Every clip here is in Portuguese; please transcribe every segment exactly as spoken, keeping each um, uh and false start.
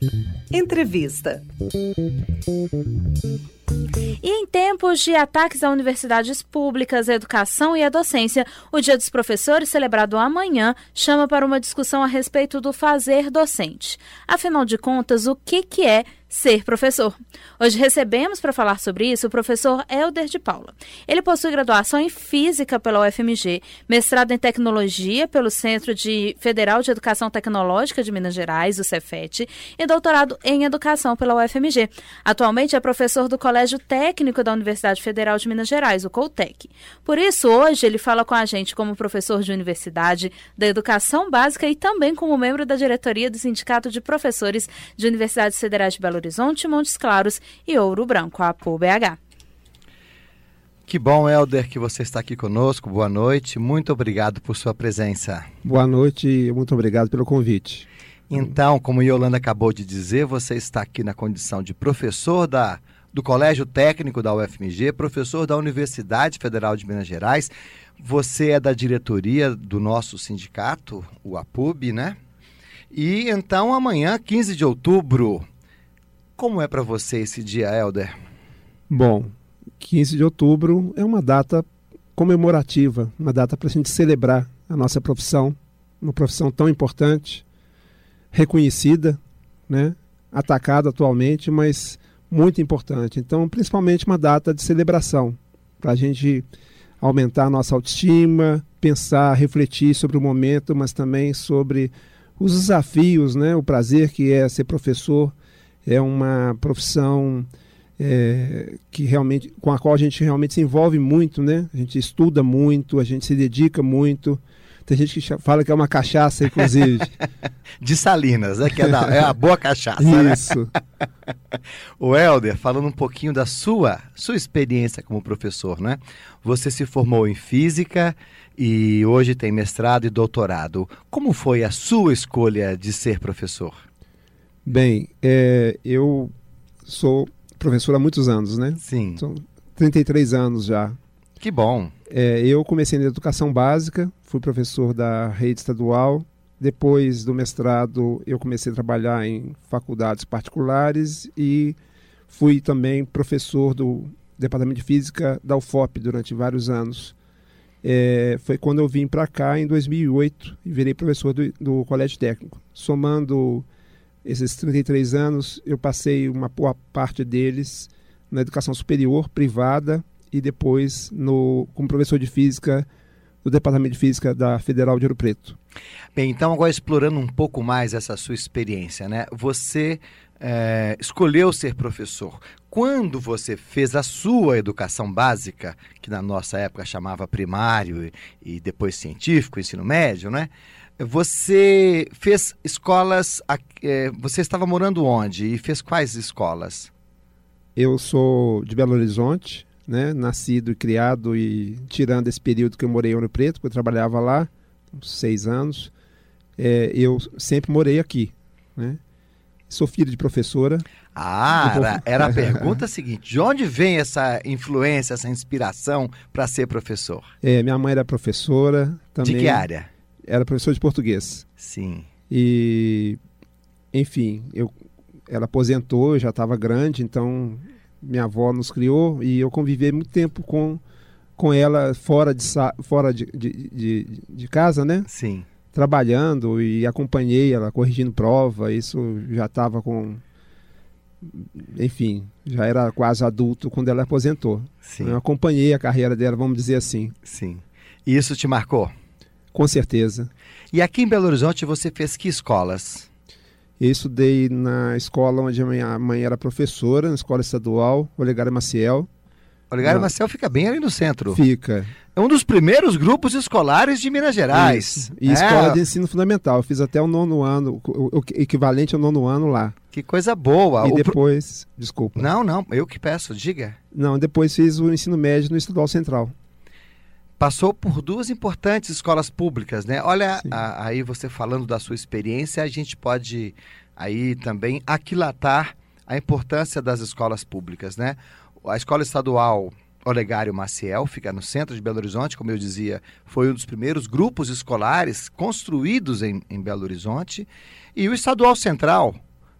Entrevista. E em tempos de ataques a universidades públicas, a educação e a docência, o Dia dos Professores, celebrado amanhã, chama para uma discussão a respeito do fazer docente. Afinal de contas, o que, que é ser professor? Hoje recebemos para falar sobre isso o professor Helder de Paula. Ele possui graduação em Física pela U F M G, mestrado em Tecnologia pelo Centro de Federal de Educação Tecnológica de Minas Gerais, o Cefet, e doutorado em Educação pela U F M G. Atualmente é professor do Colégio Técnico da Universidade Federal de Minas Gerais, o Coltec. Por isso, hoje ele fala com a gente como professor de universidade, da educação básica e também como membro da diretoria do Sindicato de Professores de Universidades Federais de Belo Horizonte, Montes Claros e Ouro Branco, a APU-B H. Que bom, Helder, que você está aqui conosco. Boa noite. Muito obrigado por sua presença. Boa noite e muito obrigado pelo convite. Então, como Yolanda acabou de dizer, você está aqui na condição de professor da, do Colégio Técnico da U F M G, professor da Universidade Federal de Minas Gerais. Você é da diretoria do nosso sindicato, o APU-B, né? E então, amanhã, quinze de outubro... Como é para você esse dia, Helder? Bom, quinze de outubro é uma data comemorativa, uma data para a gente celebrar a nossa profissão, uma profissão tão importante, reconhecida, né? Atacada atualmente, mas muito importante. Então, principalmente uma data de celebração, para a gente aumentar a nossa autoestima, pensar, refletir sobre o momento, mas também sobre os desafios, né? O prazer que é ser professor. É uma profissão é, que realmente, com a qual a gente realmente se envolve muito, né? A gente estuda muito, a gente se dedica muito. Tem gente que fala que é uma cachaça, inclusive. De Salinas, né? Que é, da, é a boa cachaça, Isso. Né? O Helder, falando um pouquinho da sua, sua experiência como professor, né? Você se formou em Física e hoje tem mestrado e doutorado. Como foi a sua escolha de ser professor? Bem, é, eu sou professor há muitos anos, né? Sim. São trinta e três anos já. Que bom. É, eu comecei na educação básica, fui professor da rede estadual. Depois do mestrado, eu comecei a trabalhar em faculdades particulares e fui também professor do Departamento de Física da U F O P durante vários anos. É, foi quando eu vim para cá em dois mil e oito e virei professor do, do Colégio Técnico. Somando esses trinta e três anos, eu passei uma boa parte deles na educação superior, privada, e depois no, como professor de Física do Departamento de Física da Federal de Ouro Preto. Bem, então agora explorando um pouco mais essa sua experiência, né? Você é, escolheu ser professor. Quando você fez a sua educação básica, que na nossa época chamava primário e, e depois científico, ensino médio, né? Você fez escolas, é, você estava morando onde e fez quais escolas? Eu sou de Belo Horizonte, né? Nascido e criado e tirando esse período que eu morei em Ouro Preto, porque eu trabalhava lá, uns seis anos, é, eu sempre morei aqui, né? Sou filho de professora. Ah, era, era a pergunta seguinte, de onde vem essa influência, essa inspiração para ser professor? É, minha mãe era professora também. De que área? Era professor de português. Sim. E, enfim, eu, ela aposentou, eu já estava grande, então minha avó nos criou e eu convivi muito tempo com, com ela fora, de, fora de, de, de, de casa, né? Sim. Trabalhando e acompanhei ela corrigindo prova, isso já estava com... Enfim, já era quase adulto quando ela aposentou. Sim. Eu acompanhei a carreira dela, vamos dizer assim. Sim. E isso te marcou? Com certeza. E aqui em Belo Horizonte você fez que escolas? Eu estudei na escola onde a minha mãe era professora, na escola estadual, Olegário Maciel. Olegário na... Maciel fica bem ali no centro. Fica. É um dos primeiros grupos escolares de Minas Gerais. Isso. E é. escola de ensino fundamental. Eu fiz até o nono ano, o equivalente ao nono ano lá. Que coisa boa. E o depois... Pro... Desculpa. Não, não, eu que peço, diga. Não, depois fiz o ensino médio no Estadual Central. Passou por duas importantes escolas públicas, né? Olha, a, aí você falando da sua experiência, a gente pode aí também aquilatar a importância das escolas públicas, né? A escola estadual Olegário Maciel fica no centro de Belo Horizonte, como eu dizia, foi um dos primeiros grupos escolares construídos em, em Belo Horizonte. E o Estadual Central,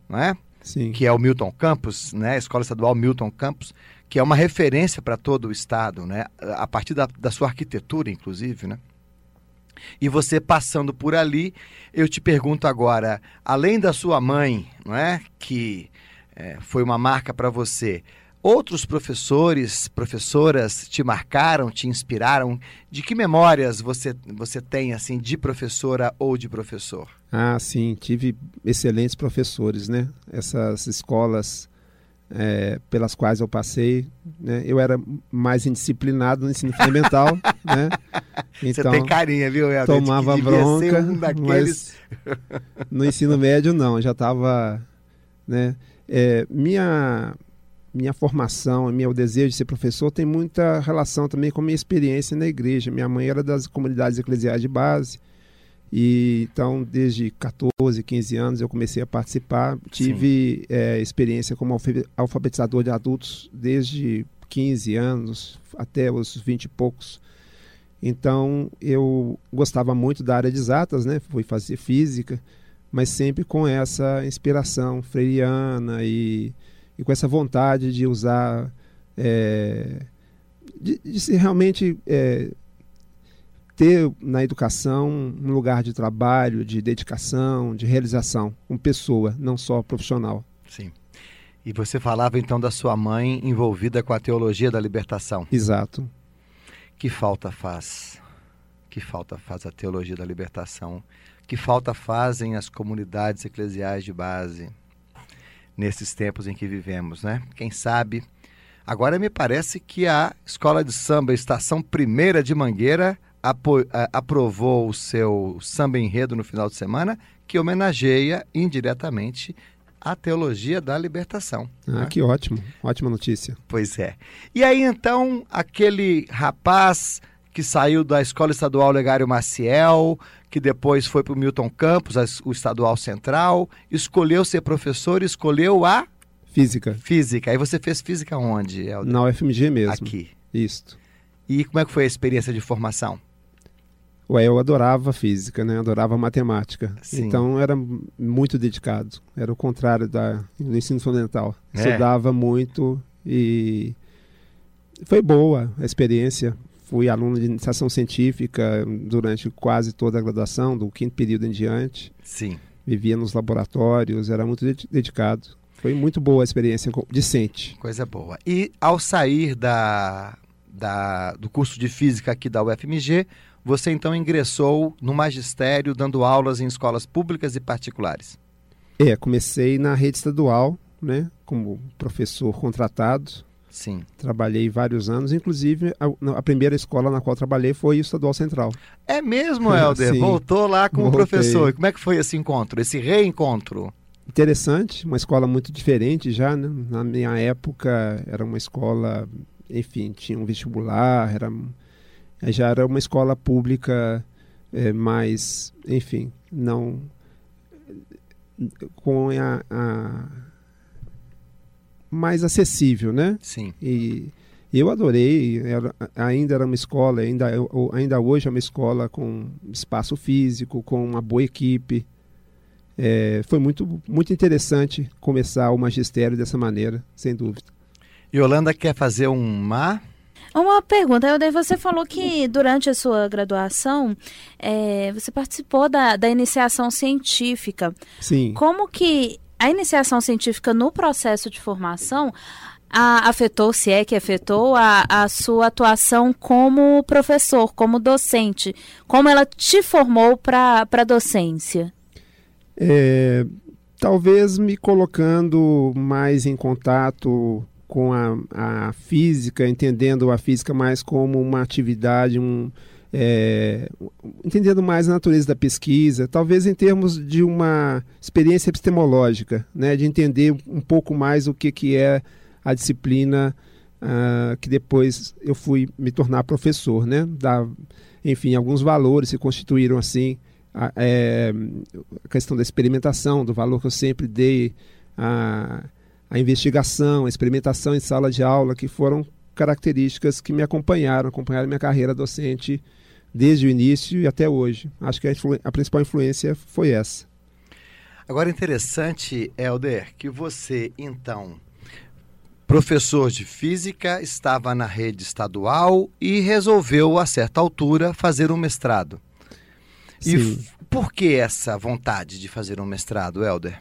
não é? Sim. Que é o Milton Campos, né? A Escola Estadual Milton Campos, que é uma referência para todo o estado, né? A partir da, da sua arquitetura, inclusive, né? E você passando por ali, eu te pergunto agora, além da sua mãe, não é? Que é, foi uma marca para você, outros professores, professoras te marcaram, te inspiraram? De que memórias você, você tem, assim, de professora ou de professor? Ah, sim, tive excelentes professores, né? Essas escolas é, pelas quais eu passei, né? Eu era mais indisciplinado no ensino fundamental, né? Então, você tem carinha, viu, Helder? tomava que bronca, um daqueles... mas no ensino médio não, já estava, né? É, minha... Minha formação, meu desejo de ser professor tem muita relação também com a minha experiência na igreja. Minha mãe era das comunidades eclesiais de base, e então desde catorze, quinze anos eu comecei a participar. Tive é, experiência como alfabetizador de adultos desde quinze anos até os vinte e poucos. Então eu gostava muito da área de exatas, né? Fui fazer física, mas sempre com essa inspiração freiriana e e com essa vontade de usar, é, de, de se realmente é, ter na educação um lugar de trabalho, de dedicação, de realização, como pessoa, não só profissional. Sim. E você falava então da sua mãe envolvida com a teologia da libertação. Exato. Que falta faz? Que falta faz a teologia da libertação? Que falta fazem as comunidades eclesiais de base? Nesses tempos em que vivemos, né? Quem sabe... Agora me parece que a Escola de Samba Estação Primeira de Mangueira apo- a- aprovou o seu samba enredo no final de semana, que homenageia indiretamente a teologia da libertação. Ah, né? que ótimo. Ótima notícia. Pois é. E aí então, aquele rapaz que saiu da Escola Estadual Legário Maciel, que depois foi para o Milton Campos, a- o Estadual Central, escolheu ser professor, escolheu a Física. física. Aí você fez física onde, Helder? Na U F M G mesmo. Aqui. Isso. E como é que foi a experiência de formação? Ué, eu adorava física, né? Adorava matemática. Sim. Então era muito dedicado. Era o contrário da, do ensino fundamental. É. Estudava muito e foi boa a experiência. Fui aluno de iniciação científica durante quase toda a graduação, do quinto período em diante. Sim. Vivia nos laboratórios, era muito ded- dedicado. Foi muito boa a experiência co- discente. Coisa boa. E ao sair da, da, do curso de física aqui da U F M G, você então ingressou no magistério, dando aulas em escolas públicas e particulares. É, comecei na rede estadual, né? Como professor contratado. Sim. Trabalhei vários anos, inclusive a, a primeira escola na qual trabalhei foi o Estadual Central. É mesmo, Helder? Sim. Voltou lá com Voltei. o professor. E como é que foi esse encontro, esse reencontro? Interessante, uma escola muito diferente já, né? Na minha época era uma escola, enfim, tinha um vestibular, era, já era uma escola pública é, mais, enfim, não com a, a mais acessível, né? Sim. E eu adorei, era, ainda era uma escola, ainda, ainda hoje é uma escola com espaço físico, com uma boa equipe. É, foi muito, muito interessante começar o magistério dessa maneira, sem dúvida. Yolanda quer fazer uma... Uma pergunta, Helder, você falou que durante a sua graduação é, você participou da, da iniciação científica. Sim. Como que a iniciação científica no processo de formação a, afetou, se é que afetou, a, a sua atuação como professor, como docente? Como ela te formou para a docência? É, talvez me colocando mais em contato com a, a física, entendendo a física mais como uma atividade, um, é, entendendo mais a natureza da pesquisa, talvez em termos de uma experiência epistemológica, né, de entender um pouco mais o que, que é a disciplina uh, que depois eu fui me tornar professor, né, da, enfim, alguns valores se constituíram assim, a, é, a questão da experimentação, do valor que eu sempre dei a a investigação, a experimentação em sala de aula, que foram características que me acompanharam, acompanharam minha carreira docente desde o início e até hoje. Acho que a, influ- a principal influência foi essa. Agora, interessante, Helder, que você, então, professor de física, estava na rede estadual e resolveu, a certa altura, fazer um mestrado. Sim. E f- por que essa vontade de fazer um mestrado, Helder?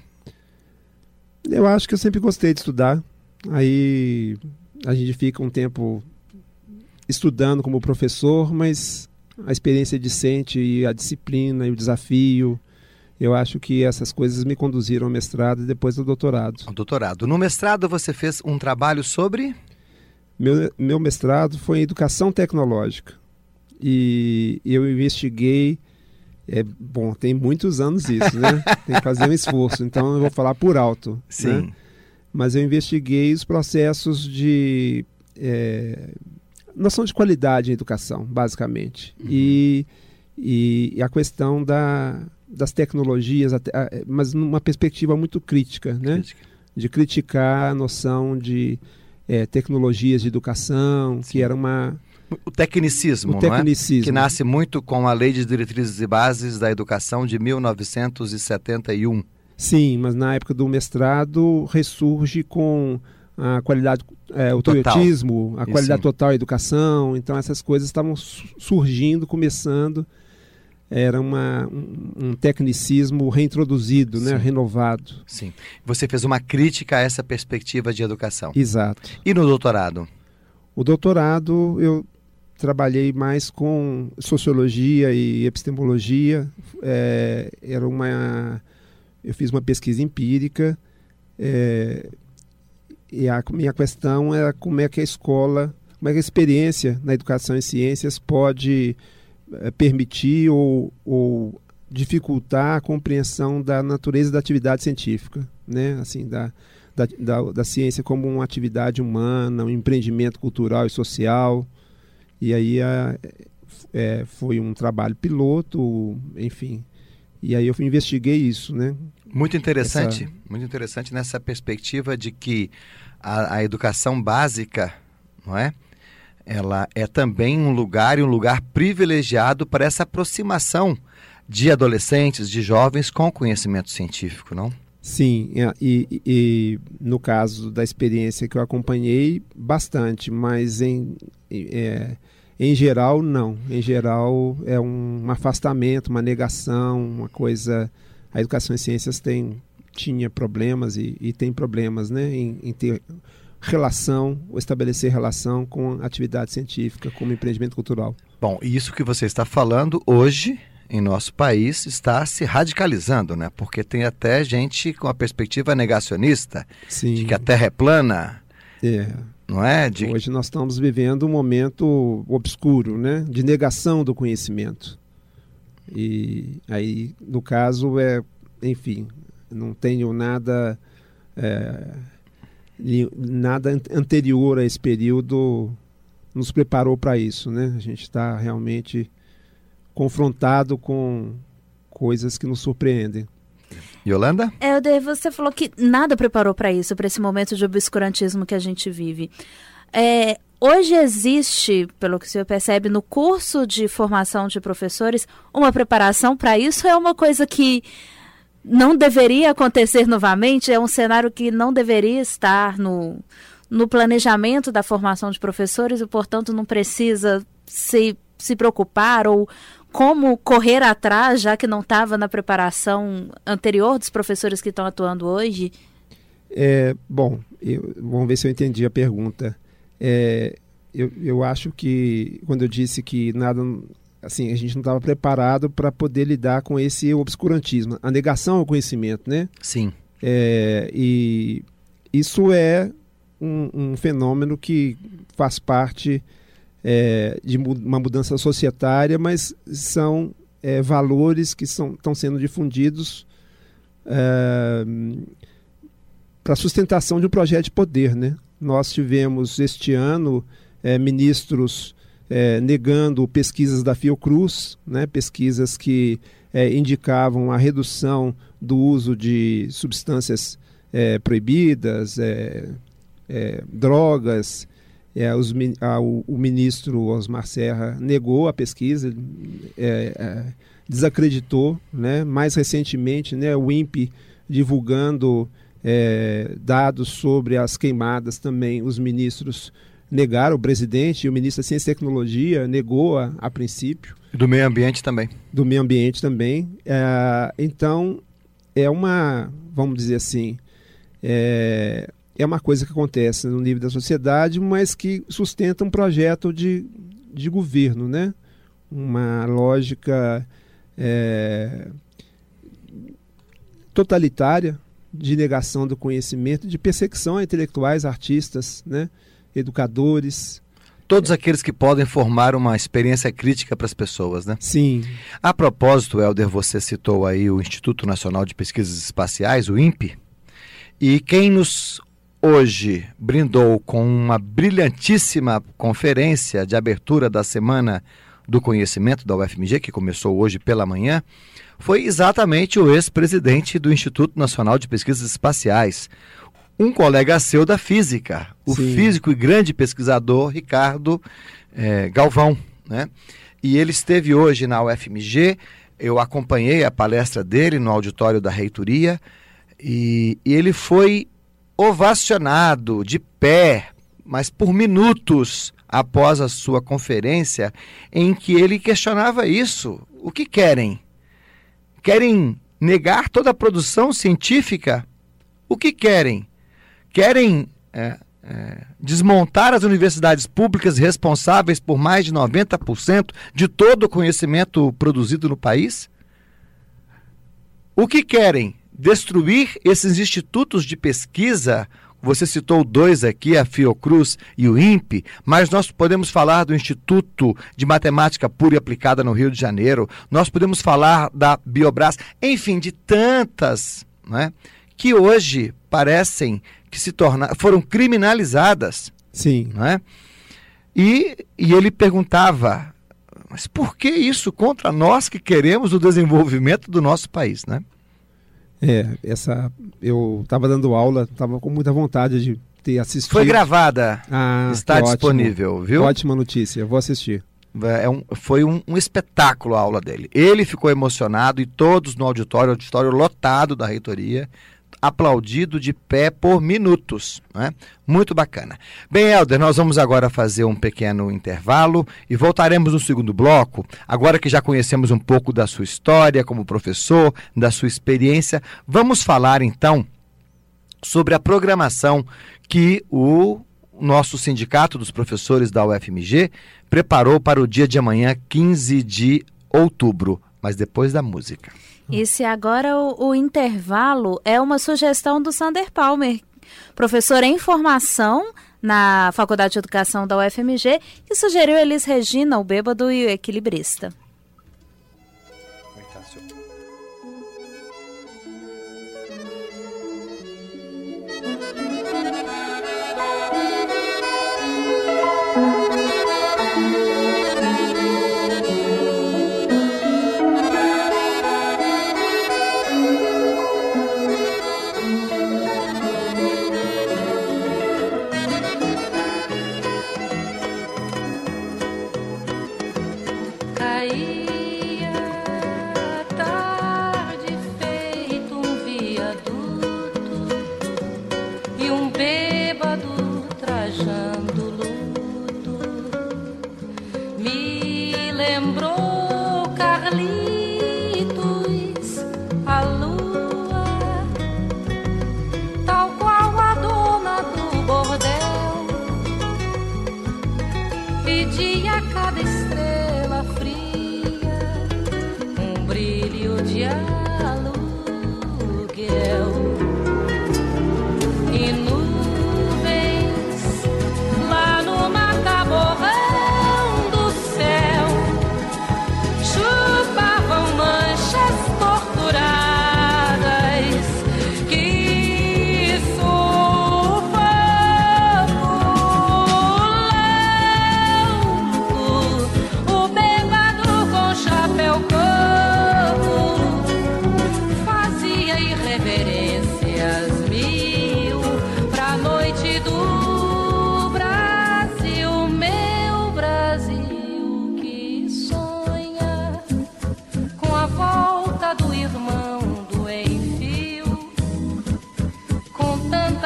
Eu acho que eu sempre gostei de estudar. Aí a gente fica um tempo estudando como professor, mas a experiência discente e a disciplina e o desafio, eu acho que essas coisas me conduziram ao mestrado e depois ao doutorado. O doutorado. No mestrado você fez um trabalho sobre... Meu, meu mestrado foi em educação tecnológica e eu investiguei, é, bom, tem muitos anos isso, né? Tem que fazer um esforço, então eu vou falar por alto. Sim. Né? Mas eu investiguei os processos de é, noção de qualidade em educação, basicamente. Uhum. E, e, e a questão da, das tecnologias, mas numa perspectiva muito crítica, né? Crítica. De criticar a noção de é, tecnologias de educação, Sim. que era uma... O tecnicismo, o tecnicismo, não é? Que nasce muito com a Lei de Diretrizes e Bases da Educação de mil novecentos e setenta e um. Sim, mas na época do mestrado ressurge com a qualidade, é, o toyotismo, a qualidade Isso. total da educação. Então essas coisas estavam surgindo, começando. Era uma, um, um tecnicismo reintroduzido, né, renovado. Sim. Você fez uma crítica a essa perspectiva de educação. Exato. E no doutorado? O doutorado eu trabalhei mais com sociologia e epistemologia. É, era uma... Eu fiz uma pesquisa empírica é, e a minha questão era como é que a escola, como é que a experiência na educação em ciências pode é, permitir ou, ou dificultar a compreensão da natureza da atividade científica, né? Assim, da, da, da, da ciência como uma atividade humana, um empreendimento cultural e social. E aí a, é, foi um trabalho piloto, enfim. E aí eu investiguei isso, né? Muito interessante, Essa... muito interessante nessa perspectiva de que a, a educação básica, não é? Ela é também um lugar e um lugar privilegiado para essa aproximação de adolescentes, de jovens com conhecimento científico, não? Sim, e, e, e no caso da experiência que eu acompanhei, bastante, mas em... É, Em geral, não. Em geral, é um afastamento, uma negação, uma coisa... A educação em ciências tem, tinha problemas e, e tem problemas, né, em, em ter relação, ou estabelecer relação com a atividade científica, como empreendimento cultural. Bom, e isso que você está falando hoje, em nosso país, está se radicalizando, né? Porque tem até gente com a perspectiva negacionista, Sim. de que a Terra é plana. É. Não é? De... Hoje nós estamos vivendo um momento obscuro, né? De negação do conhecimento. E aí, no caso, é, enfim, não tenho nada, é, nada anterior a esse período nos preparou para isso, né? A gente está realmente confrontado com coisas que nos surpreendem. Yolanda? Helder, você falou que nada preparou para isso, para esse momento de obscurantismo que a gente vive. É, hoje existe, pelo que o senhor percebe, no curso de formação de professores, uma preparação para isso? É uma coisa que não deveria acontecer novamente? É um cenário que não deveria estar no, no planejamento da formação de professores e, portanto, não precisa se, se preocupar ou como correr atrás, já que não estava na preparação anterior dos professores que estão atuando hoje? É, bom, eu, vamos ver se eu entendi a pergunta. É, eu, eu acho que, quando eu disse que nada, assim, a gente não estava preparado para poder lidar com esse obscurantismo, a negação ao conhecimento, né? Sim. É, e isso é um, um fenômeno que faz parte... É, de uma mudança societária, mas são é, valores que são, estão sendo difundidos é, para a sustentação de um projeto de poder, né? Nós tivemos este ano é, ministros é, negando pesquisas da Fiocruz, né? Pesquisas que é, indicavam a redução do uso de substâncias é, proibidas, é, é, drogas. É, os, a, o, o ministro Osmar Serra negou a pesquisa, é, é, desacreditou, né? Mais recentemente, né, o INPE divulgando é, dados sobre as queimadas também, os ministros negaram, o presidente e o ministro da Ciência e Tecnologia negou a, a princípio. E do meio ambiente também. Do meio ambiente também. É, então, é uma, vamos dizer assim, é, é uma coisa que acontece no nível da sociedade, mas que sustenta um projeto de, de governo, né? Uma lógica é, totalitária de negação do conhecimento, de perseguição a intelectuais, artistas, né? Educadores. Todos é. aqueles que podem formar uma experiência crítica para as pessoas, né? Sim. A propósito, Helder, você citou aí o Instituto Nacional de Pesquisas Espaciais, o INPE, e quem nos hoje brindou com uma brilhantíssima conferência de abertura da Semana do Conhecimento da U F M G, que começou hoje pela manhã, foi exatamente o ex-presidente do Instituto Nacional de Pesquisas Espaciais, um colega seu da física, o Sim. físico e grande pesquisador Ricardo eh, Galvão, né? E ele esteve hoje na U F M G, eu acompanhei a palestra dele no auditório da reitoria, e, e ele foi ovacionado de pé, mas por minutos após a sua conferência, em que ele questionava isso. O que querem? Querem negar toda a produção científica? O que querem? Querem é, é, desmontar as universidades públicas responsáveis por mais de noventa por cento de todo o conhecimento produzido no país? O que querem? Destruir esses institutos de pesquisa? Você citou dois aqui, a Fiocruz e o INPE, mas nós podemos falar do Instituto de Matemática Pura e Aplicada no Rio de Janeiro, nós podemos falar da Biobras, enfim, de tantas, né, que hoje parecem que se tornaram, foram criminalizadas. Sim. Né? E, e ele perguntava, mas por que isso contra nós que queremos o desenvolvimento do nosso país, né? É, essa, eu estava dando aula, estava com muita vontade de ter assistido. Foi gravada, ah, está disponível, ótimo, viu? Ótima notícia, eu vou assistir. É um, foi um, um espetáculo a aula dele. Ele ficou emocionado e todos no auditório, auditório lotado da reitoria, aplaudido de pé por minutos, né? Muito bacana. Bem, Helder, nós vamos agora fazer um pequeno intervalo e voltaremos no segundo bloco, agora que já conhecemos um pouco da sua história como professor, da sua experiência, vamos falar então sobre a programação que o nosso sindicato dos professores da U F M G preparou para o dia de amanhã, quinze de outubro, mas depois da música. E se agora o, o intervalo é uma sugestão do Sander Palmer, professor em formação na Faculdade de Educação da U F M G, que sugeriu Elis Regina, o bêbado e o equilibrista. E no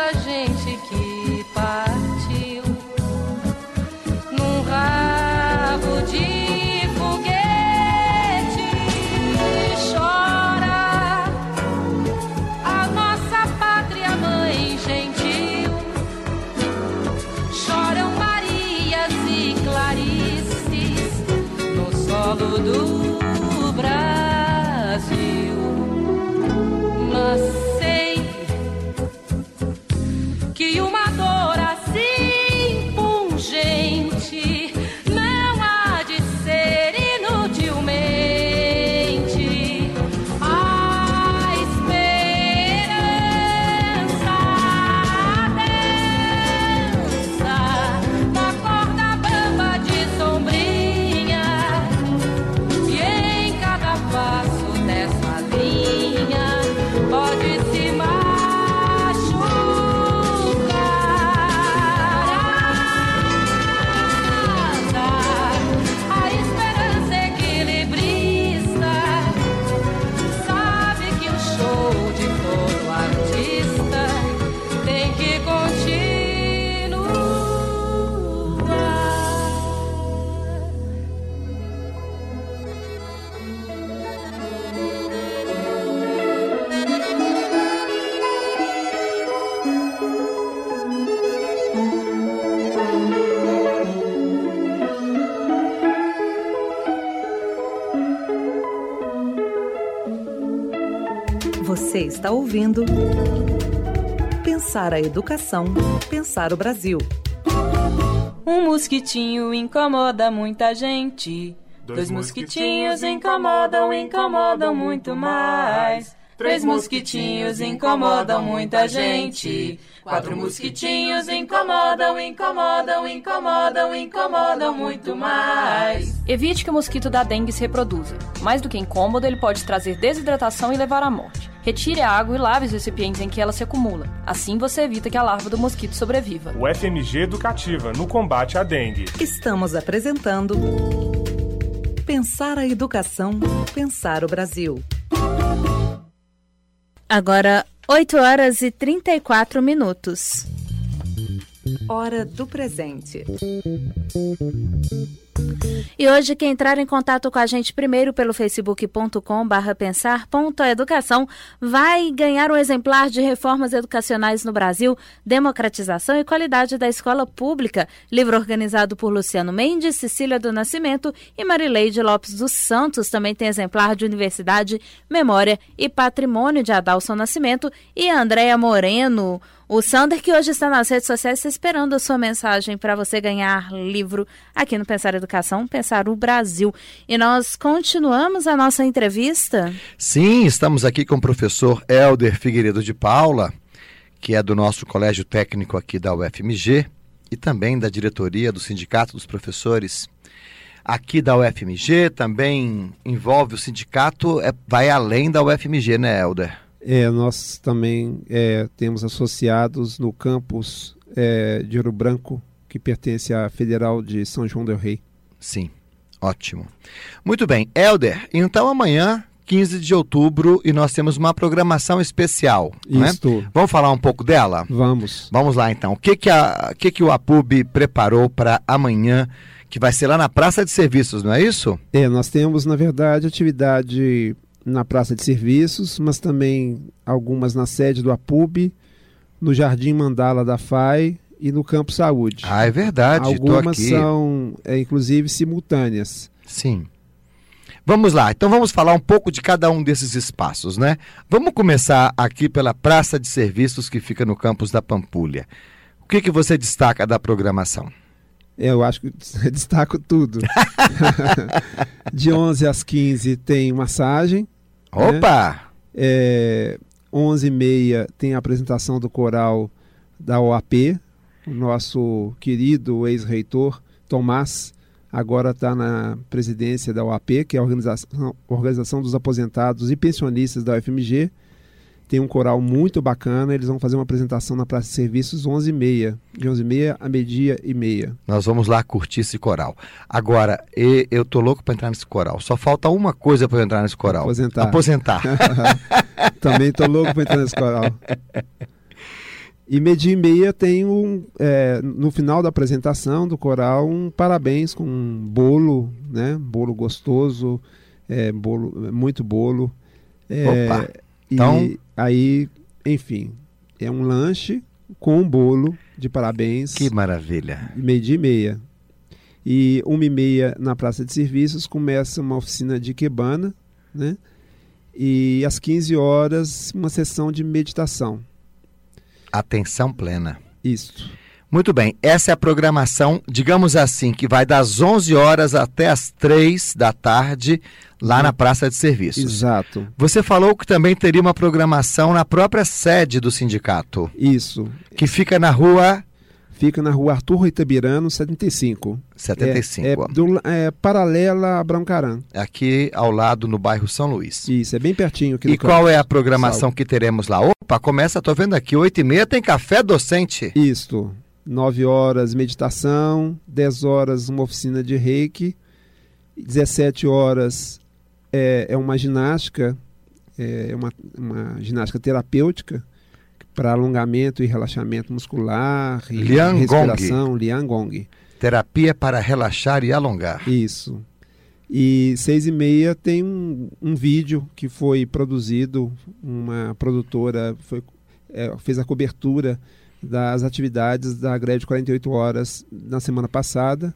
muita gente que partiu num rabo de foguete. Chora a nossa pátria mãe gentil, choram Marias e Clarices no solo do Brasil. Mas sei que uma dor assim pungente não há de ser inutilmente a esperança dança na corda bamba de sombrinha, e em cada passo dessa linha pode se Você está ouvindo Pensar a Educação, Pensar o Brasil. Um mosquitinho incomoda muita gente. Dois mosquitinhos incomodam, incomodam muito mais. Três mosquitinhos incomodam muita gente. Quatro mosquitinhos incomodam, incomodam, incomodam, incomodam muito mais. Evite que o mosquito da dengue se reproduza. Mais do que incômodo, ele pode trazer desidratação e levar à morte. Retire a água e lave os recipientes em que ela se acumula. Assim você evita que a larva do mosquito sobreviva. O F M G Educativa no combate à dengue. Estamos apresentando Pensar a Educação, Pensar o Brasil. Agora, oito horas e trinta e quatro minutos. Hora do presente. E hoje quem entrar em contato com a gente primeiro pelo facebook ponto com barra pensar ponto educação vai ganhar um exemplar de Reformas Educacionais no Brasil, Democratização e Qualidade da Escola Pública, livro organizado por Luciano Mendes, Cecília do Nascimento e Marileide Lopes dos Santos. Também tem exemplar de Universidade, Memória e Patrimônio de Adalson Nascimento e Andréa Moreno. O Sander, que hoje está nas redes sociais, está esperando a sua mensagem para você ganhar livro aqui no Pensar Educação, Pensar o Brasil. E nós continuamos a nossa entrevista. Sim, estamos aqui com o professor Hélder Figueiredo de Paula, que é do nosso colégio técnico aqui da U F M G e também da diretoria do Sindicato dos Professores aqui da U F M G. Também envolve o sindicato, é, vai além da U F M G, né, Hélder? É, nós também é, temos associados no campus é, de Ouro Branco, que pertence à Federal de São João del Rei. Sim, ótimo. Muito bem, Hélder, então amanhã, quinze de outubro, e nós temos uma programação especial, Isto. Né? Vamos falar um pouco dela? Vamos. Vamos lá então. O que, que, a, que, que o APUB preparou para amanhã, que vai ser lá na Praça de Serviços, não é isso? É, nós temos, na verdade, atividade na Praça de Serviços, mas também algumas na sede do APUB, no Jardim Mandala da F A I e no Campo Saúde. Ah, é verdade, estou aqui. Algumas são, é, inclusive, simultâneas. Sim. Vamos lá, então vamos falar um pouco de cada um desses espaços, né? Vamos começar aqui pela Praça de Serviços, que fica no campus da Pampulha. O que, que você destaca da programação? Eu acho que eu destaco tudo. De onze às quinze tem massagem. Opa! Né? É, onze e meia tem a apresentação do coral da O A P. O nosso querido ex-reitor Tomás agora está na presidência da O A P, que é a Organização, Organização dos Aposentados e Pensionistas da U F M G. Tem um coral muito bacana, eles vão fazer uma apresentação na Praça de Serviços onze e meia, de onze e meia a meio-dia e meia. Nós vamos lá curtir esse coral. Agora, eu tô louco para entrar nesse coral. Só falta uma coisa para eu entrar nesse coral. Aposentar. Aposentar. Também tô louco para entrar nesse coral. E meio-dia e meia tem um, é, no final da apresentação do coral um parabéns com um bolo, né? Bolo gostoso, é, bolo, muito bolo. É, Opa! E Então... aí, enfim, é um lanche com um bolo de parabéns. Que maravilha! Meio-dia e meia. E uma e meia na Praça de Serviços começa uma oficina de ikebana, né? E às quinze horas uma sessão de meditação. Atenção plena. Isso. Muito bem, essa é a programação, digamos assim, que vai das onze horas até as três da tarde, lá na Praça de Serviços. Exato. Você falou que também teria uma programação na própria sede do sindicato. Isso. Que fica na rua... Fica na rua Arthur Itabirano, setenta e cinco. setenta e cinco. É, é, do, é paralela a Abrão Caran. Aqui ao lado, no bairro São Luís. Isso, é bem pertinho aqui E do qual campus. é a programação que teremos lá? Opa, começa, tô vendo aqui, oito e meia tem café docente. Isso. nove horas meditação, dez horas uma oficina de reiki, dezessete horas é, é uma ginástica, é uma, uma ginástica terapêutica para alongamento e relaxamento muscular, e Liang respiração, Liangong. Terapia para relaxar e alongar. Isso. E seis e meia tem um, um vídeo que foi produzido, uma produtora foi, é, fez a cobertura das atividades da greve de quarenta e oito horas na semana passada,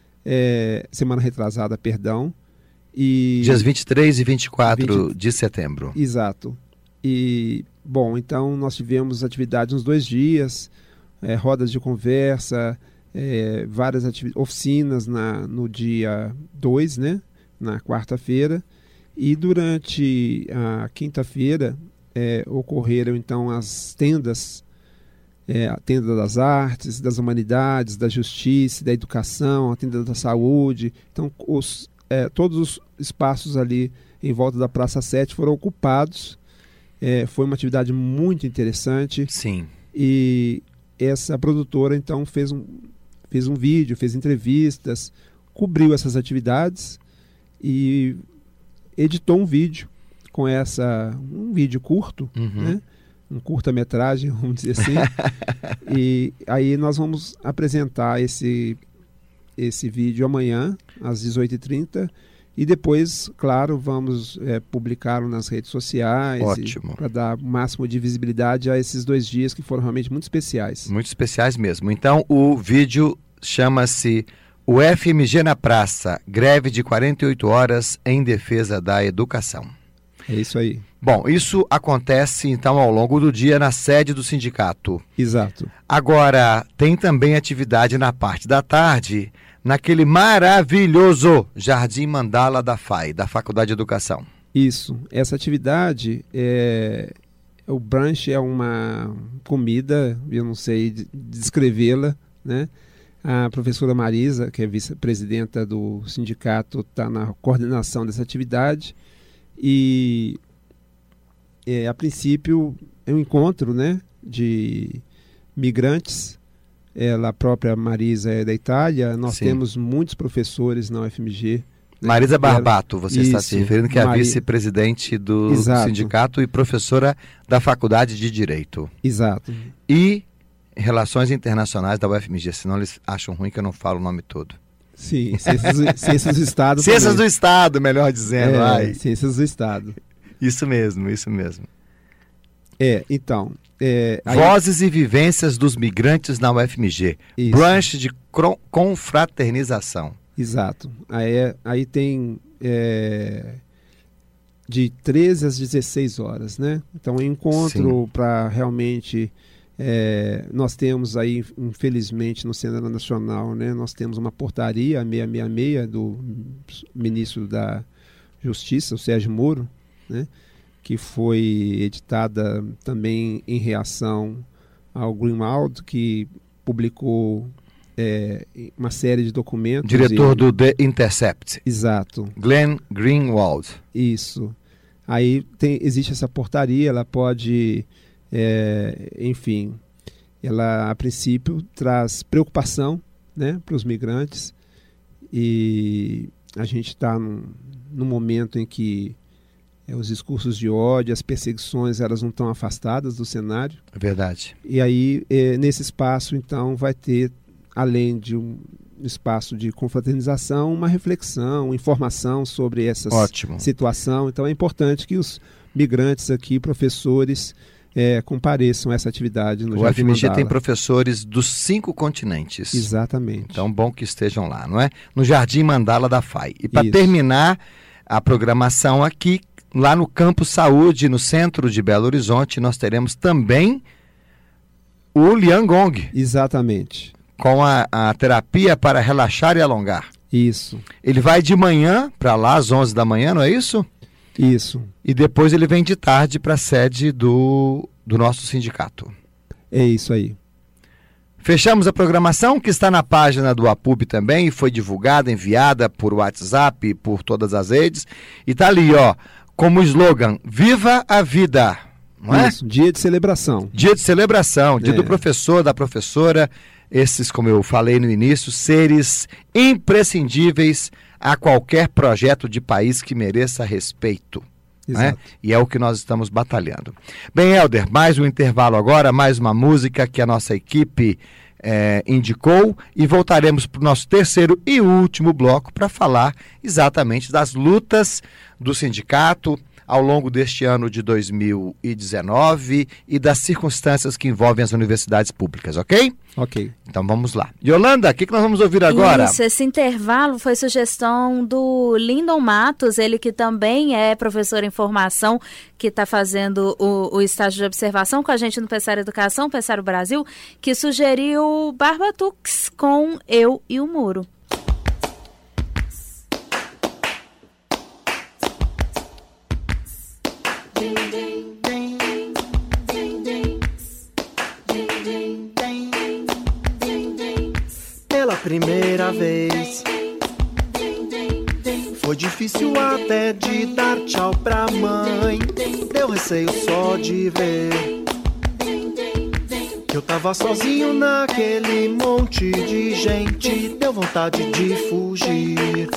é, semana retrasada, perdão. E, Dias vinte e três e vinte e quatro vinte de setembro. Exato. E, bom, então nós tivemos atividades nos dois dias, é, rodas de conversa, é, várias oficinas na, no dia dois, né, na quarta-feira, e durante a quinta-feira é, ocorreram então as tendas, é, a tenda das artes, das humanidades, da justiça, da educação, a tenda da saúde. Então os, é, todos os espaços ali em volta da Praça sete foram ocupados. É, foi uma atividade muito interessante. Sim. E essa produtora então fez um, fez um vídeo, fez entrevistas, cobriu essas atividades e editou um vídeo com essa, um vídeo curto, Uhum. né? Um curta-metragem, vamos dizer assim. E aí nós vamos apresentar esse, esse vídeo amanhã, às dezoito e trinta, e depois, claro, vamos é, publicá-lo nas redes sociais. Ótimo. Para dar o máximo de visibilidade a esses dois dias que foram realmente muito especiais. Muito especiais mesmo. Então, o vídeo chama-se O F M G na Praça, greve de quarenta e oito horas em defesa da educação. É isso aí. Bom, isso acontece então ao longo do dia na sede do sindicato. Exato. Agora, tem também atividade na parte da tarde, naquele maravilhoso Jardim Mandala da F A I, da Faculdade de Educação. Isso. Essa atividade, é... o brunch é uma comida, eu não sei descrevê-la, né? A professora Marisa, que é vice-presidenta do sindicato, está na coordenação dessa atividade. E, é, a princípio, é um encontro, né, de migrantes. Ela, a própria Marisa é da Itália. Nós Sim. temos muitos professores na U F M G. Né? Marisa Barbato, você Isso, está se referindo, que é a Mari... vice-presidente do Exato. sindicato e professora da Faculdade de Direito. Exato. E Relações Internacionais da U F M G, senão eles acham ruim que eu não falo o nome todo. Sim, Ciências, ciências do Estado. Ciências também. do Estado, melhor dizendo. É, Ai. Ciências do Estado. Isso mesmo, isso mesmo. É, então... É, aí... Vozes e vivências dos migrantes na U F M G. Isso. Brunch de cron- confraternização. Exato. Aí, é, aí tem é, de treze às dezesseis horas, né? Então, é um encontro para realmente... É, nós temos aí, infelizmente, no cenário nacional, né? Nós temos uma portaria, a seiscentos e sessenta e seis, do ministro da Justiça, o Sérgio Moro, né? Que foi editada também em reação ao Greenwald, que publicou é, uma série de documentos. Diretor e... do The Intercept. Exato. Glenn Greenwald. Isso. Aí tem, existe essa portaria, ela pode, é, enfim, ela a princípio traz preocupação, né, para os migrantes, e a gente está num, num momento em que É, os discursos de ódio, as perseguições, elas não estão afastadas do cenário. É verdade. E aí, é, nesse espaço, então, vai ter, além de um espaço de confraternização, uma reflexão, informação sobre essa situação. Então, é importante que os migrantes aqui, professores, é, compareçam a essa atividade no O Jardim F M G Mandala. tem professores dos cinco continentes. Exatamente. Então, bom que estejam lá, não é? No Jardim Mandala da F A I. E para Isso. terminar a programação aqui, lá no Campus Saúde, no centro de Belo Horizonte, nós teremos também o Lian Gong. Exatamente. Com a, a terapia para relaxar e alongar. Isso. Ele vai de manhã para lá, às onze da manhã, não é isso? Isso. E depois ele vem de tarde para a sede do, do nosso sindicato. É isso aí. Fechamos a programação, que está na página do A P U B também, e foi divulgada, enviada por WhatsApp, por todas as redes. E está ali, ó, como slogan, Viva a Vida. Não é? Isso, dia de celebração. Dia de celebração, dia É. do professor, da professora. Esses, como eu falei no início, seres imprescindíveis a qualquer projeto de país que mereça respeito. Né? Exato. E é o que nós estamos batalhando. Bem, Helder, mais um intervalo agora, mais uma música que a nossa equipe eh, indicou, e voltaremos para o nosso terceiro e último bloco para falar exatamente das lutas do sindicato ao longo deste ano de dois mil e dezenove e das circunstâncias que envolvem as universidades públicas, ok? Ok. Então vamos lá. Yolanda, o que, que nós vamos ouvir agora? Isso, esse intervalo foi sugestão do Lindon Matos, ele que também é professor em formação, que está fazendo o, o estágio de observação com a gente no Pensar Educação, Pensar o Brasil, que sugeriu Barbatux com Eu e o Muro. Pela primeira vez foi difícil até de dar tchau pra mãe. Deu receio só de ver que eu tava sozinho naquele monte de gente. Deu vontade de fugir,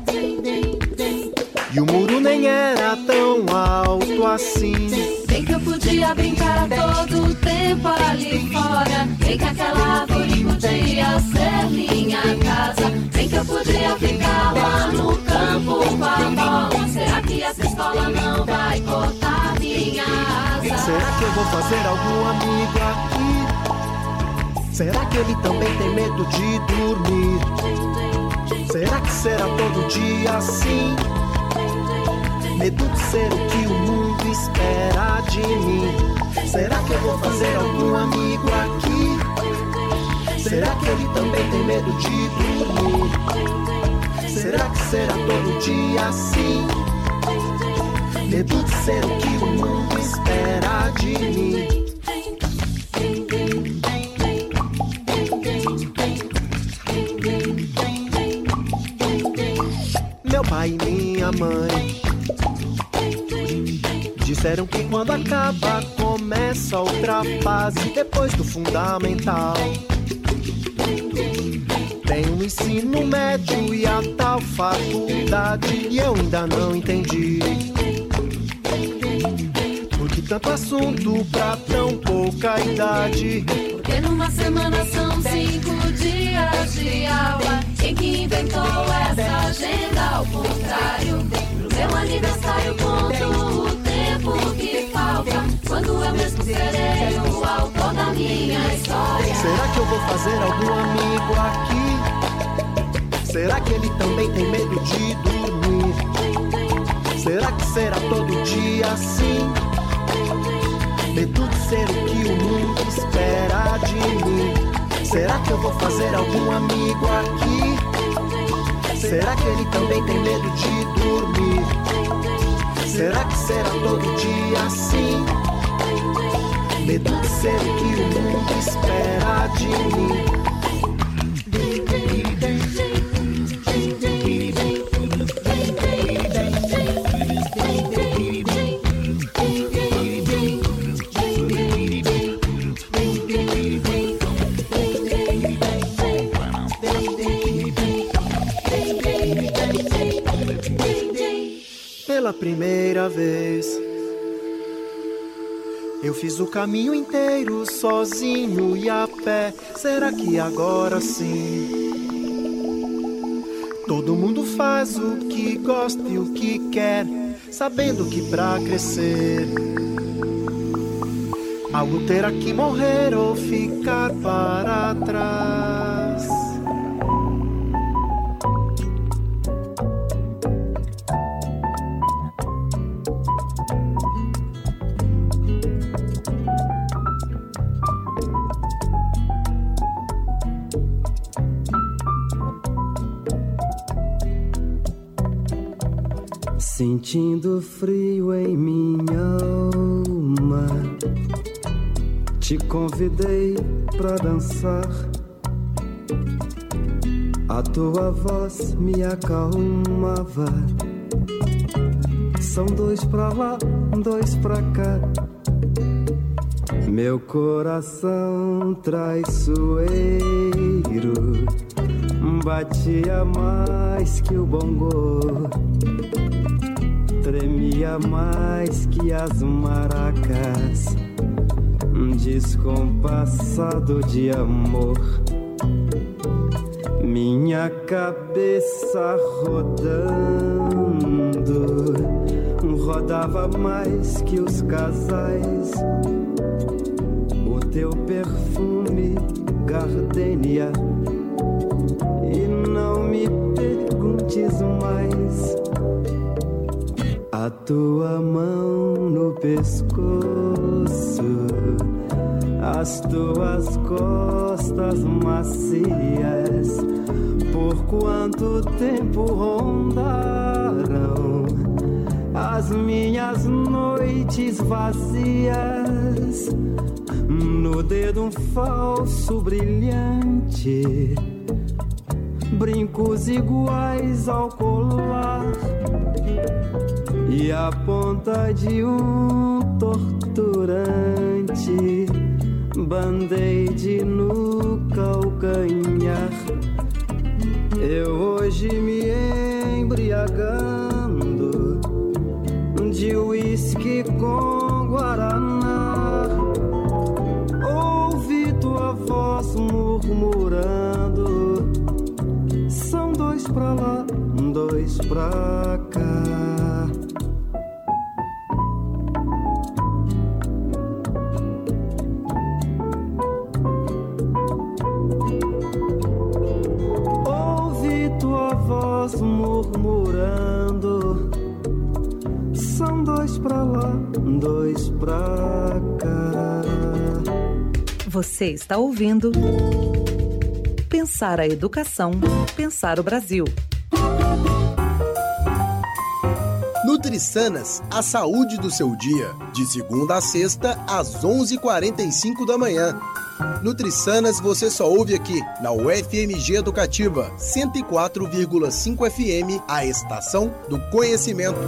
e o muro nem era tão alto assim. Bem que eu podia brincar todo o tempo ali fora. Bem que aquela árvore podia ser minha casa. Bem que eu podia ficar lá no campo com a bola. Será que essa escola não vai cortar minha asa? Será que eu vou fazer algum amigo aqui? Será que ele também tem medo de dormir? Será que será todo dia assim? Medo de ser o que o mundo espera de mim. Será que eu vou fazer algum amigo aqui? Será que ele também tem medo de dormir? Será que será todo dia assim? Medo de ser o que o mundo espera de mim. Meu pai e minha mãe disseram que quando acaba, começa outra fase depois do fundamental. Tem um ensino médio e a tal faculdade, e eu ainda não entendi por que tanto assunto pra tão pouca idade. Porque numa semana são cinco dias de aula. Quem que inventou essa agenda ao contrário? Pro meu aniversário conto o tempo que falta, quando eu mesmo serei o autor da minha história. Será que eu vou fazer algum amigo aqui? Será que ele também tem medo de dormir? Será que será todo dia assim? Medo de ser o que o mundo espera de mim. Será que eu vou fazer algum amigo aqui? Será que ele também tem medo de dormir? Será que será todo dia assim? Medo de ser o que o mundo espera de mim. Pela primeira vez. Eu fiz o caminho inteiro sozinho e a pé. Será que agora sim? Todo mundo faz o que gosta e o que quer, sabendo que pra crescer algo terá que morrer ou ficar para trás. Sentindo frio em minha alma, te convidei pra dançar. A tua voz me acalmava. São dois pra lá, dois pra cá. Meu coração traiçoeiro batia mais que o bongô, tremia mais que as maracas, descompassado de amor. Minha cabeça rodando, rodava mais que os casais. O teu perfume, gardenia, e não me perguntes mais. A tua mão no pescoço, as tuas costas macias, por quanto tempo rondaram as minhas noites vazias. No dedo um falso brilhante, brincos iguais ao colar, e a ponta de um torturante band-aid no calcanhar. Eu hoje me embriagando de uísque com guaraná, ouvi tua voz murmurando: são dois pra lá, dois pra cá. Murmurando, são dois pra lá, dois pra cá. Você está ouvindo Pensar a Educação, Pensar o Brasil. Nutrisanas, a saúde do seu dia. De segunda a sexta, às onze e quarenta e cinco da manhã. Nutrisanas você só ouve aqui, na U F M G Educativa, cento e quatro vírgula cinco F M, a estação do conhecimento.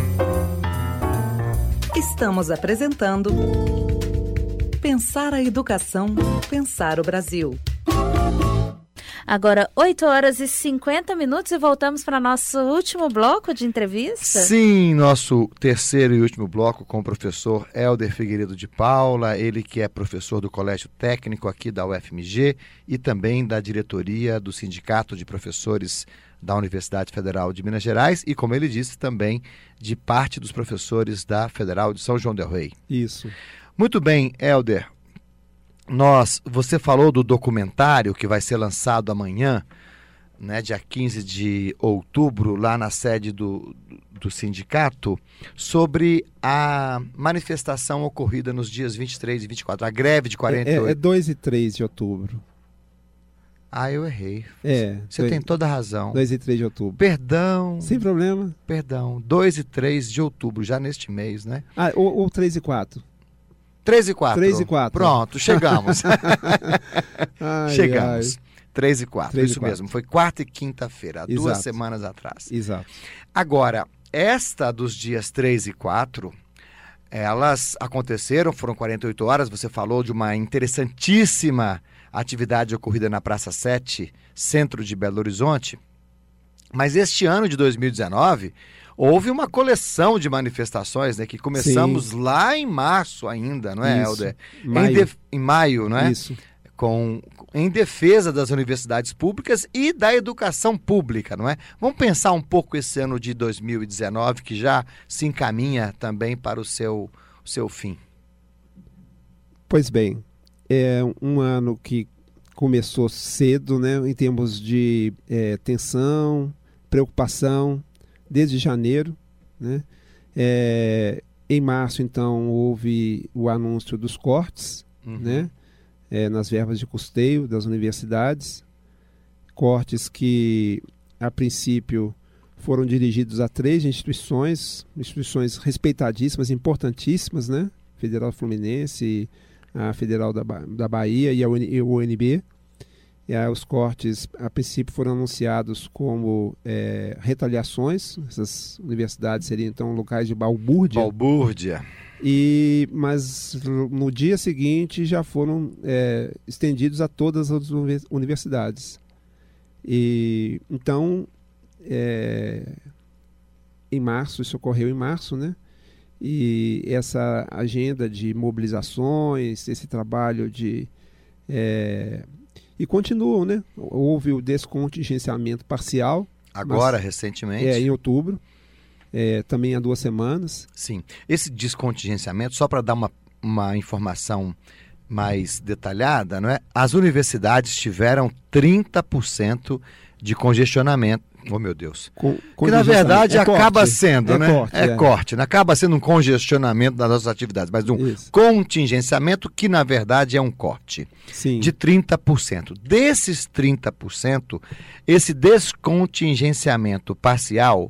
Estamos apresentando Pensar a Educação, Pensar o Brasil. Agora, oito horas e cinquenta minutos e voltamos para nosso último bloco de entrevista? Sim, nosso terceiro e último bloco com o professor Hélder Figueiredo de Paula, ele que é professor do Colégio Técnico aqui da U F M G e também da diretoria do Sindicato de Professores da Universidade Federal de Minas Gerais e, como ele disse, também de parte dos professores da Federal de São João del Rei. Isso. Muito bem, Hélder. Nós, você falou do documentário que vai ser lançado amanhã, né, dia quinze de outubro, lá na sede do, do sindicato, sobre a manifestação ocorrida nos dias vinte e três e vinte e quatro, a greve de quarenta e oito. É, é dois e três de outubro. Ah, eu errei. É. Você dois, tem toda a razão. dois e três de outubro. Perdão. Sem problema. Perdão. dois e três de outubro, já neste mês, né? Ah, ou, ou três e quatro. três e quatro. três e quatro. Pronto, chegamos. ai, chegamos. Ai. três e quatro, três isso e quatro. mesmo. Foi quarta e quinta-feira, Exato. duas semanas atrás. Exato. Agora, esta dos dias três e quatro, elas aconteceram, foram quarenta e oito horas, você falou de uma interessantíssima atividade ocorrida na Praça sete, centro de Belo Horizonte, mas este ano de dois mil e dezenove houve uma coleção de manifestações, né, que começamos Sim. lá em março ainda, não é, Isso. Helder? Maio. Em, def- em maio, não é? Isso. Com, em defesa das universidades públicas e da educação pública, não é? Vamos pensar um pouco esse ano de dois mil e dezenove, que já se encaminha também para o seu, o seu fim. Pois bem, é um ano que começou cedo, né, em termos de é, tensão, preocupação, desde janeiro, né? É, em março, então, houve o anúncio dos cortes, Uhum. né? É, nas verbas de custeio das universidades, cortes que, a princípio, foram dirigidos a três instituições, instituições respeitadíssimas, importantíssimas, né? Federal Fluminense, a Federal da, ba- da Bahia e a U N- e o U N B. E aí, os cortes, a princípio, foram anunciados como é, retaliações. Essas universidades seriam, então, locais de balbúrdia. Balbúrdia. E, mas no dia seguinte já foram é, estendidos a todas as uni- universidades. E, então, é, em março, isso ocorreu em março, né? E essa agenda de mobilizações, esse trabalho de... É, e continuam, né? Houve o descontingenciamento parcial. Agora, mas, recentemente. É, em outubro. É, também há duas semanas. Sim. Esse descontingenciamento, só para dar uma, uma informação mais detalhada, não é? As universidades tiveram trinta por cento de congestionamento. Oh, meu Deus. Com, que na verdade é acaba corte. sendo, é né? Corte, é, é corte, né? Acaba sendo um congestionamento das nossas atividades, mas um Isso. contingenciamento que na verdade é um corte. Sim. De trinta por cento. Desses trinta por cento, esse descontingenciamento parcial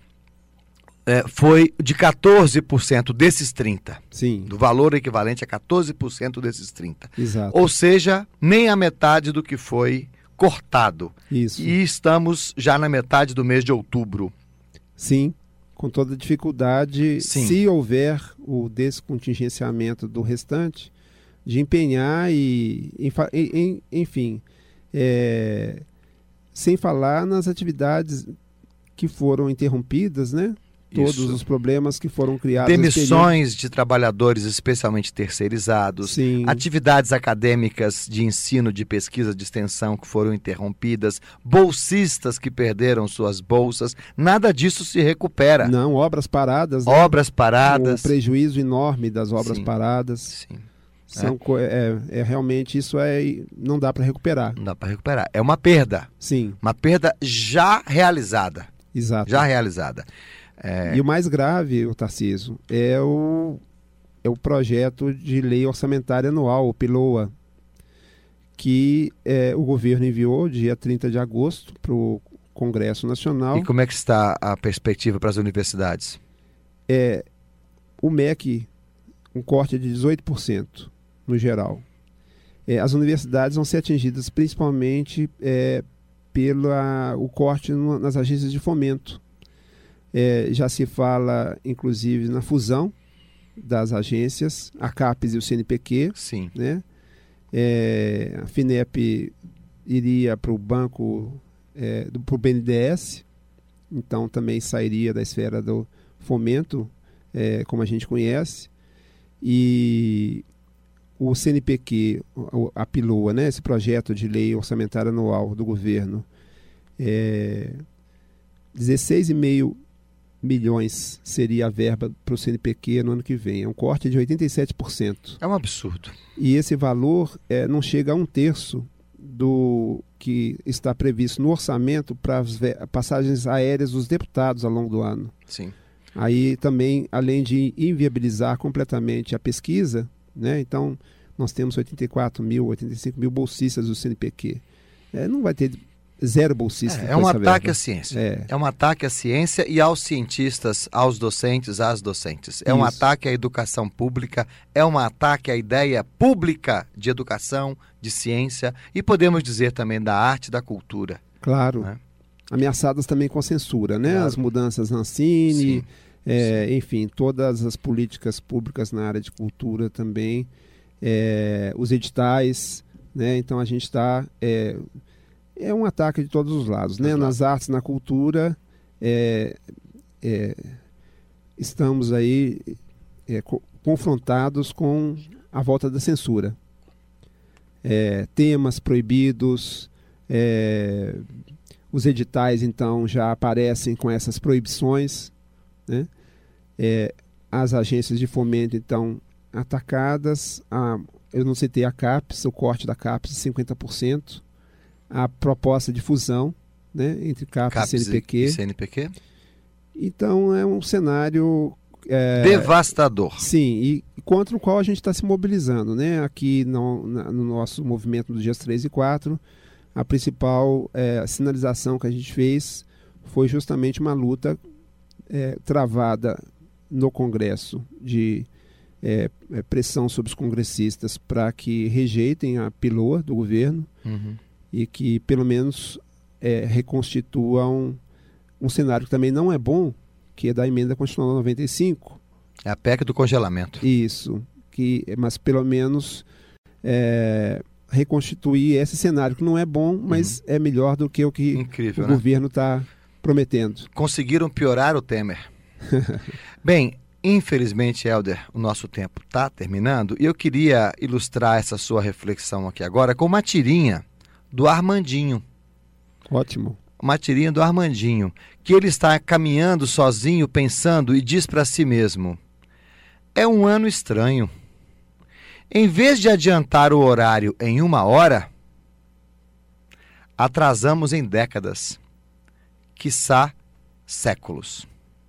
é, foi de quatorze por cento desses trinta. Sim. Do valor equivalente a quatorze por cento desses trinta. Exato. Ou seja, nem a metade do que foi cortado. Isso. E estamos já na metade do mês de outubro. Sim, com toda dificuldade, Sim. se houver o descontingenciamento do restante, de empenhar e, enfa- e- em- enfim, é, sem falar nas atividades que foram interrompidas, né? Todos Isso. os problemas que foram criados. nesse Demissões de trabalhadores especialmente terceirizados, Sim. atividades acadêmicas de ensino, de pesquisa, de extensão que foram interrompidas, bolsistas que perderam suas bolsas, nada disso se recupera. período. Não, obras paradas. né? Obras paradas. O prejuízo enorme das obras Sim. paradas. Sim. São, co- é, é, realmente isso é, não dá para recuperar. Não dá para recuperar. É uma perda. Sim, Uma perda já realizada. exato. Já realizada. É, E o mais grave, o Tarcísio, é o, é o projeto de lei orçamentária anual, o PILOA, que é, o governo enviou dia trinta de agosto para o Congresso Nacional. E como é que está a perspectiva para as universidades? É, o M E C, um corte de dezoito por cento no geral. É, as universidades vão ser atingidas principalmente é, pelo a, o corte no, nas agências de fomento. É, já se fala, inclusive, na fusão das agências, a CAPES e o C N P Q. Sim. Né? É, a FINEP iria para o banco, é, para o B N D E S, então também sairia da esfera do fomento, é, como a gente conhece. E o C N P Q, a PILOA, né, esse projeto de lei orçamentária anual do governo, é, dezesseis vírgula cinco milhões seria a verba para o C N P Q no ano que vem. É um corte de oitenta e sete por cento. É um absurdo. E esse valor é, não chega a um terço do que está previsto no orçamento para as ve- passagens aéreas dos deputados ao longo do ano. Sim. Aí também, além de inviabilizar completamente a pesquisa, né, então nós temos oitenta e quatro mil, oitenta e cinco mil bolsistas do C N P Q. É, não vai ter zero bolsistas. É, é com um essa ataque verba. à ciência. É. É um ataque à ciência e aos cientistas, aos docentes, às docentes. É um Isso. ataque à educação pública, é um ataque à ideia pública de educação, de ciência e podemos dizer também da arte e da cultura. Claro. Né? Ameaçadas também com censura, né? Claro. As mudanças na Ancine, Sim. é, enfim, todas as políticas públicas na área de cultura também, é, os editais, né? Então a gente está... É, é um ataque de todos os lados, né? Dos Nas artes, na cultura, é, é, estamos aí é, co- confrontados com a volta da censura. É, temas proibidos, é, os editais então já aparecem com essas proibições, né? É, as agências de fomento então atacadas, a, eu não citei a CAPES, o corte da CAPES de cinquenta por cento, a proposta de fusão, né, entre CAPES, CAPES e C N P Q. E C N P Q. Então é um cenário é, devastador. Sim, e contra o qual a gente está se mobilizando, né? Aqui no, na, no nosso movimento dos dias três e quatro, a principal é, sinalização que a gente fez foi justamente uma luta é, travada no Congresso de é, é, pressão sobre os congressistas para que rejeitem a P I L O A do governo, uhum, e que pelo menos é, reconstituam um cenário que também não é bom, que é da emenda constitucional noventa e cinco. É a P E C do congelamento. Isso, que, mas pelo menos é, reconstituir esse cenário que não é bom, mas uhum, é melhor do que o que Incrível, o né? governo está prometendo. Conseguiram piorar o Temer. Bem, infelizmente, Helder, o nosso tempo está terminando e eu queria ilustrar essa sua reflexão aqui agora com uma tirinha do Armandinho. Ótimo. Uma tirinha do Armandinho, que ele está caminhando sozinho, pensando e diz para si mesmo: é um ano estranho. Em vez de adiantar o horário em uma hora, atrasamos em décadas, quiçá séculos.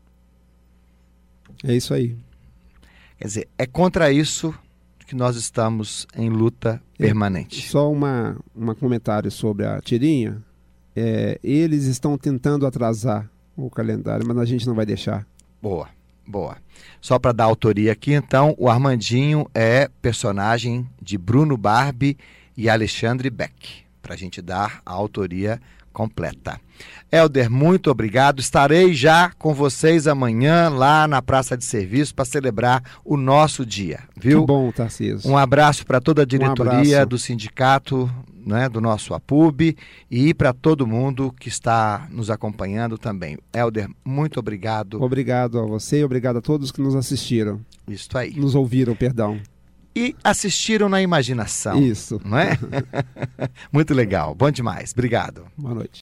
É isso aí. Quer dizer, é contra isso que nós estamos em luta permanente. É, só uma, uma comentário sobre a tirinha. É, eles estão tentando atrasar o calendário, mas a gente não vai deixar. Boa, boa. Só para dar autoria aqui, então, o Armandinho é personagem de Bruno Barbi e Alexandre Beck, para a gente dar a autoria completa. Helder, muito obrigado. Estarei já com vocês amanhã lá na Praça de Serviço para celebrar o nosso dia, viu? Que bom, Tarcísio. Um abraço para toda a diretoria um do sindicato, né, do nosso APUB e para todo mundo que está nos acompanhando também. Helder, muito obrigado. Obrigado a você e obrigado a todos que nos assistiram. Isso aí. Nos ouviram, perdão. E assistiram na imaginação. Isso. Não é? Muito legal. Bom demais. Obrigado. Boa noite.